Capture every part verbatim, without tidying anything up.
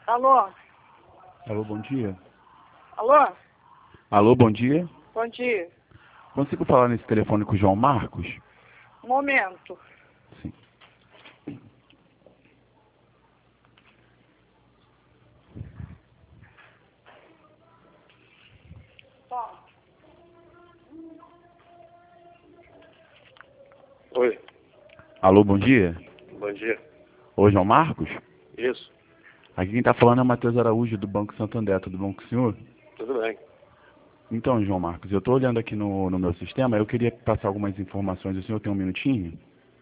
Alô? Alô, bom dia. Alô? Alô, bom dia. Bom dia. Consigo falar nesse telefone com o João Marcos? Um momento. Sim. Toma. Oi, Alô, bom dia. bom dia. Ô, João Marcos? Isso, Aqui quem tá falando é o Matheus Araújo, do Banco Santander. Tudo bom com o senhor? tudo bem. Então, João Marcos, eu estou olhando aqui no, no meu sistema, eu queria passar algumas informações. O senhor tem um minutinho?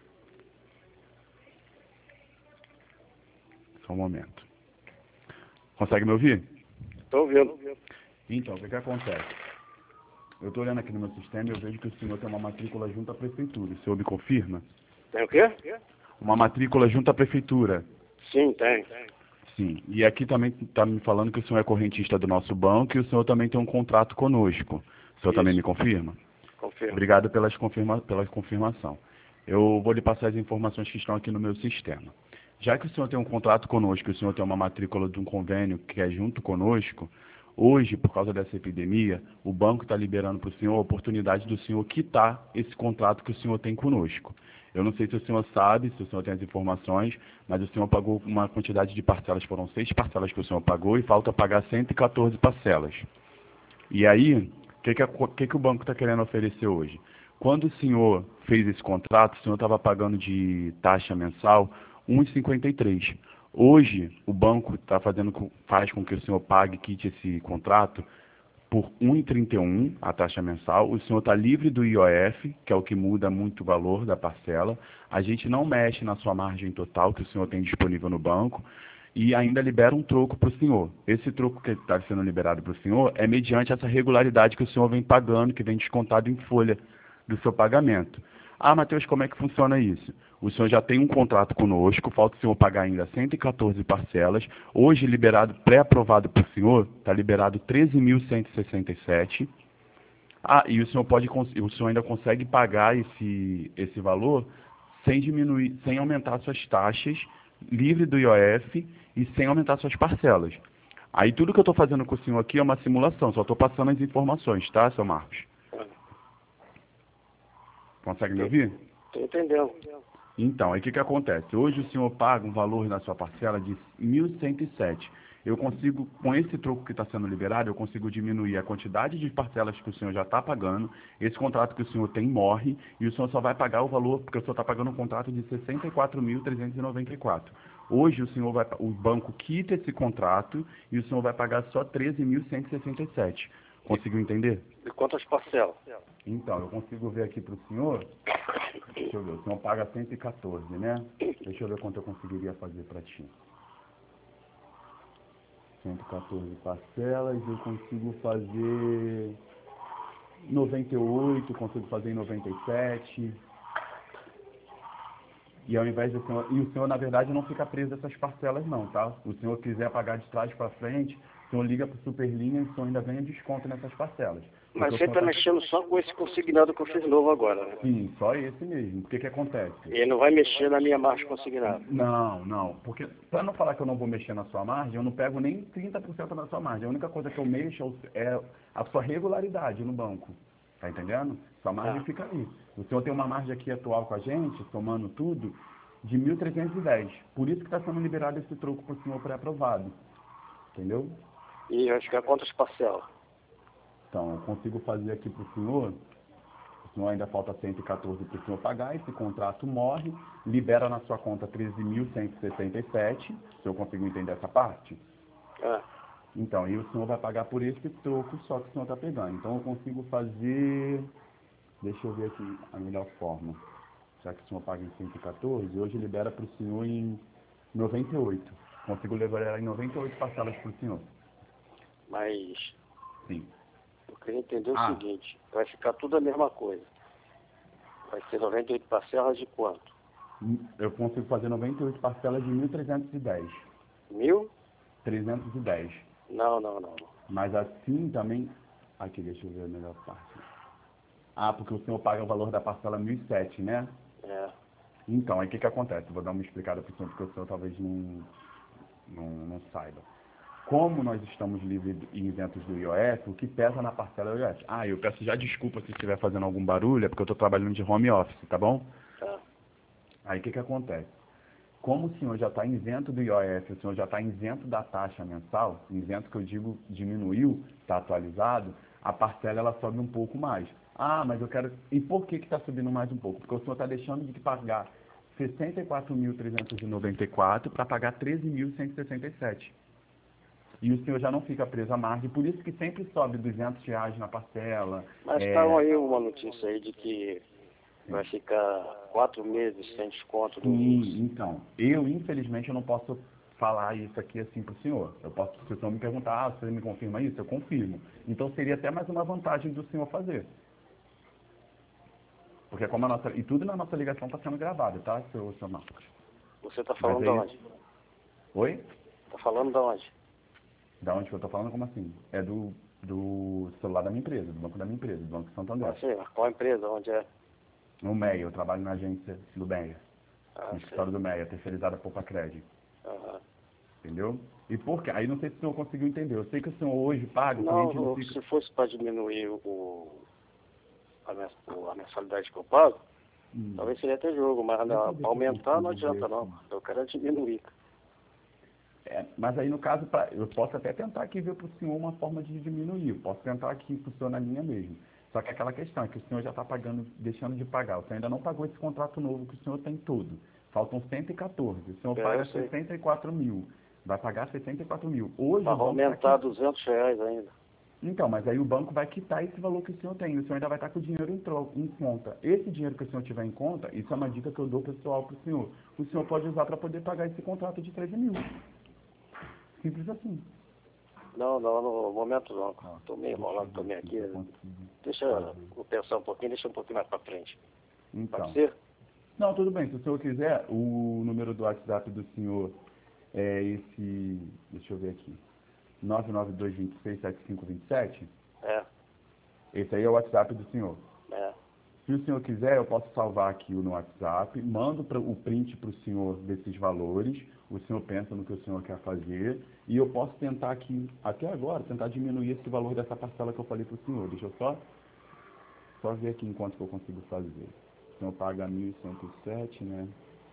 Só um momento. Consegue me ouvir? Estou ouvindo. Então, o que que acontece? Eu estou olhando aqui no meu sistema e eu vejo que o senhor tem uma matrícula junto à prefeitura. O senhor me confirma? Tem o quê? Uma matrícula junto à prefeitura. Sim, tem. Sim, e aqui também está me falando que o senhor é correntista do nosso banco e o senhor também tem um contrato conosco. O senhor Isso. também me confirma? Confirmo. Obrigado pelas confirma, pela confirmação. Eu vou lhe passar as informações que estão aqui no meu sistema. Já que o senhor tem um contrato conosco e o senhor tem uma matrícula de um convênio que é junto conosco, hoje, por causa dessa epidemia, o banco está liberando para o senhor a oportunidade do senhor quitar esse contrato que o senhor tem conosco. Eu não sei se o senhor sabe, se o senhor tem as informações, mas o senhor pagou uma quantidade de parcelas, foram seis parcelas que o senhor pagou e falta pagar cento e quatorze parcelas. E aí, o que, que, a- que, que o banco está querendo oferecer hoje? Quando o senhor fez esse contrato, o senhor estava pagando de taxa mensal um vírgula cinquenta e três. Hoje, o banco tá fazendo, com- faz com que o senhor pague, quite esse contrato, por um vírgula trinta e um a taxa mensal. O senhor está livre do I O F, que é o que muda muito o valor da parcela. A gente não mexe na sua margem total que o senhor tem disponível no banco e ainda libera um troco para o senhor. Esse troco que está sendo liberado para o senhor é mediante essa regularidade que o senhor vem pagando, que vem descontado em folha do seu pagamento. Ah, Matheus, como é que funciona isso? O senhor já tem um contrato conosco, falta o senhor pagar ainda cento e quatorze parcelas. Hoje, liberado, pré-aprovado por senhor, está liberado treze mil cento e sessenta e sete. Ah, e o senhor, pode, cons- o senhor ainda consegue pagar esse, esse valor sem diminuir, sem aumentar suas taxas, livre do I O F e sem aumentar suas parcelas. Aí tudo que eu estou fazendo com o senhor aqui é uma simulação, só estou passando as informações, tá, seu Marcos? Consegue me ouvir? Estou entendendo. Então, aí o que, que acontece? Hoje o senhor paga um valor na sua parcela de mil cento e sete. Eu consigo, com esse troco que está sendo liberado, eu consigo diminuir a quantidade de parcelas que o senhor já está pagando, esse contrato que o senhor tem morre, e o senhor só vai pagar o valor, porque o senhor está pagando um contrato de sessenta e quatro mil trezentos e noventa e quatro. Hoje o senhor vai, o banco quita esse contrato e o senhor vai pagar só treze mil cento e sessenta e sete. Conseguiu entender? E quantas parcelas? Então, eu consigo ver aqui para o senhor. Deixa eu ver, o senhor paga cento e quatorze, né? Deixa eu ver quanto eu conseguiria fazer para ti. cento e quatorze parcelas, eu consigo fazer noventa e oito, consigo fazer em noventa e sete. E ao invés do senhor, e o senhor, na verdade, não fica preso a essas parcelas não, tá? Se o senhor quiser pagar de trás para frente, o senhor liga para o Superlinha e o senhor ainda ganha desconto nessas parcelas. Mas Porque o você senhor está tá- mexendo só com esse consignado que eu fiz novo agora, né? Sim, só esse mesmo. O que que acontece? Ele não vai mexer na minha margem consignada. Não, não, porque para não falar que eu não vou mexer na sua margem, eu não pego nem trinta por cento da sua margem. A única coisa que eu mexo é a sua regularidade no banco. Tá entendendo? Sua margem Ah. fica ali. O senhor tem uma margem aqui atual com a gente, somando tudo, de mil trezentos e dez. Por isso que está sendo liberado esse troco para o senhor pré-aprovado. Entendeu? E vai ficar quantas parcelas? Então, eu consigo fazer aqui para o senhor. O senhor ainda falta cento e quatorze para o senhor pagar, esse contrato morre, libera na sua conta treze mil cento e sessenta e sete, se eu consigo entender essa parte. Ah, Então, e o senhor vai pagar por esse troco só que o senhor está pegando. Então, eu consigo fazer, deixa eu ver aqui a melhor forma. Já que o senhor paga em cento e quatorze, hoje libera para o senhor em noventa e oito. Consigo liberar em noventa e oito parcelas para o senhor. mas Sim. eu queria entender o Ah. seguinte, vai ficar tudo a mesma coisa. Vai ser noventa e oito parcelas de quanto? Eu consigo fazer noventa e oito parcelas de mil trezentos e dez. Mil? trezentos e dez. Não, não, não. Mas assim também... Aqui, deixa eu ver a melhor parte. Ah, porque o senhor paga o valor da parcela mil e sete, né? É. Então, aí o que que acontece? Vou dar uma explicada para o senhor, porque o senhor talvez não, não, não saiba. Como nós estamos livres e isentos do I O F, o que pesa na parcela é o I O F. Ah, eu peço já desculpa se estiver fazendo algum barulho, é porque eu estou trabalhando de home office, tá bom? Tá. Aí o que que acontece? Como o senhor já está isento do I O F, o senhor já está isento da taxa mensal, isento que eu digo diminuiu, está atualizado, a parcela ela sobe um pouco mais. Ah, mas eu quero... E por que que está subindo mais um pouco? Porque o senhor está deixando de pagar sessenta e quatro mil trezentos e noventa e quatro para pagar treze mil cento e sessenta e sete. E o senhor já não fica preso à margem, por isso que sempre sobe duzentos reais na parcela. Mas é... tá aí uma notícia aí de que vai ficar quatro meses sem desconto do... Sim, então, eu infelizmente eu não posso falar isso aqui assim para o senhor. Eu posso, se o senhor me perguntar, ah, você me confirma isso? Eu confirmo. Então seria até mais uma vantagem do senhor fazer. Porque como a nossa... E tudo na nossa ligação está sendo gravado, tá, seu, seu Marcos? Você tá falando Mas de aí- onde? Oi? Tá falando de onde? Da onde que eu estou falando? Como assim? É do, do celular da minha empresa, do banco da minha empresa, do Banco Santander. Ah, sei, mas qual empresa? Onde é? No MEI, eu trabalho na agência do MEI, Ah, no sei. escritório do MEI, terceirizada Poupa Crédito. Aham. Entendeu? E por quê? Aí não sei se o senhor conseguiu entender. Eu sei que o senhor hoje paga, o cliente não Não, fica... se fosse para diminuir o, a, mens- o- a mensalidade que eu pago, Hum. talvez seria até jogo, mas Deixa eu ver para aumentar se eu não consigo adianta ver não. aqui. Eu quero é diminuir. É, mas aí no caso, pra, eu posso até tentar aqui ver para o senhor uma forma de diminuir. Eu posso tentar aqui para o senhor na linha mesmo. Só que aquela questão é que o senhor já está pagando, deixando de pagar. O senhor ainda não pagou esse contrato novo que o senhor tem todo. Faltam cento e quatorze. O senhor É, paga eu sei. sessenta e quatro mil. Vai pagar sessenta e quatro mil. Hoje Para o banco vai aumentar qui- duzentos reais ainda. Então, mas aí o banco vai quitar esse valor que o senhor tem. O senhor ainda vai estar com o dinheiro em, tro... em conta. Esse dinheiro que o senhor tiver em conta, isso é uma dica que eu dou pessoal para o senhor. O senhor pode usar para poder pagar esse contrato de treze mil. Simples assim. Não, não, no momento não. Ó, Estou meio deixa eu enrolado ver também aqui aqui. se eu consigo Deixa fazer. eu pensar um pouquinho, deixa um pouquinho mais para frente. Então. Pode ser? Não, tudo bem. Se o senhor quiser, o número do WhatsApp do senhor é esse. Deixa eu ver aqui. nove nove dois dois seis sete cinco dois sete. É, Esse aí é o WhatsApp do senhor. é. Se o senhor quiser, eu posso salvar aqui no WhatsApp, mando pra, o print para o senhor desses valores, o senhor pensa no que o senhor quer fazer, e eu posso tentar aqui, até agora, tentar diminuir esse valor dessa parcela que eu falei para o senhor. Deixa eu só, só ver aqui enquanto que eu consigo fazer. O senhor paga mil e cento e sete, né?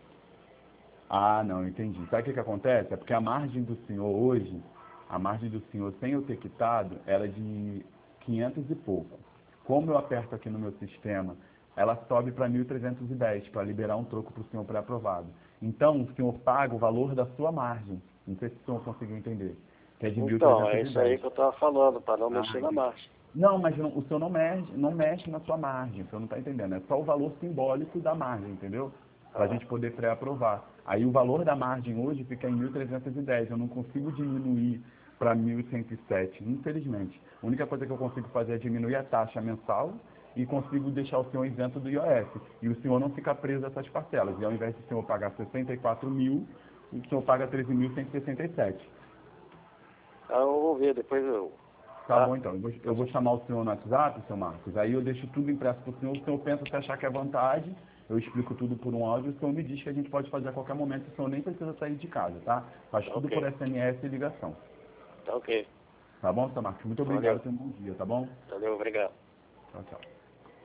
Ah, não, entendi. Sabe o que que acontece? É porque a margem do senhor hoje, a margem do senhor sem eu ter quitado, era de quinhentos e pouco. Como eu aperto aqui no meu sistema, ela sobe para mil trezentos e dez para liberar um troco para o senhor pré-aprovado. Então, o senhor paga o valor da sua margem. Não sei se o senhor conseguiu entender. Que é de Então, é mil trezentos e isso aí dez. que eu estava falando, para não Ah, mexer na entendi. margem. Não, mas não- o senhor não mexe, não mexe na sua margem, o senhor não está entendendo. É só o valor simbólico da margem, entendeu? Para a Ah. gente poder pré-aprovar. Aí o valor da margem hoje fica em mil trezentos e dez. Eu não consigo diminuir para mil cento e sete, infelizmente. A única coisa que eu consigo fazer é diminuir a taxa mensal e consigo deixar o senhor isento do I O F. E o senhor não fica preso a essas parcelas. E ao invés de o senhor pagar sessenta e quatro mil, o senhor paga treze mil cento e sessenta e sete. Ah, eu vou ver, depois eu... Tá Tá? bom, então. Eu vou, eu vou chamar o senhor no WhatsApp, seu Marcos. Aí eu deixo tudo impresso para o senhor. O senhor pensa se achar que é vantagem. Eu explico tudo por um áudio. O senhor me diz que a gente pode fazer a qualquer momento. O senhor nem precisa sair de casa, tá? Faz tudo Ok. por S M S e ligação. Tá ok. Tá bom, seu Marcos? Muito obrigado. Valeu. Tenha um bom dia, tá bom? Valeu, obrigado. Tchau, tchau.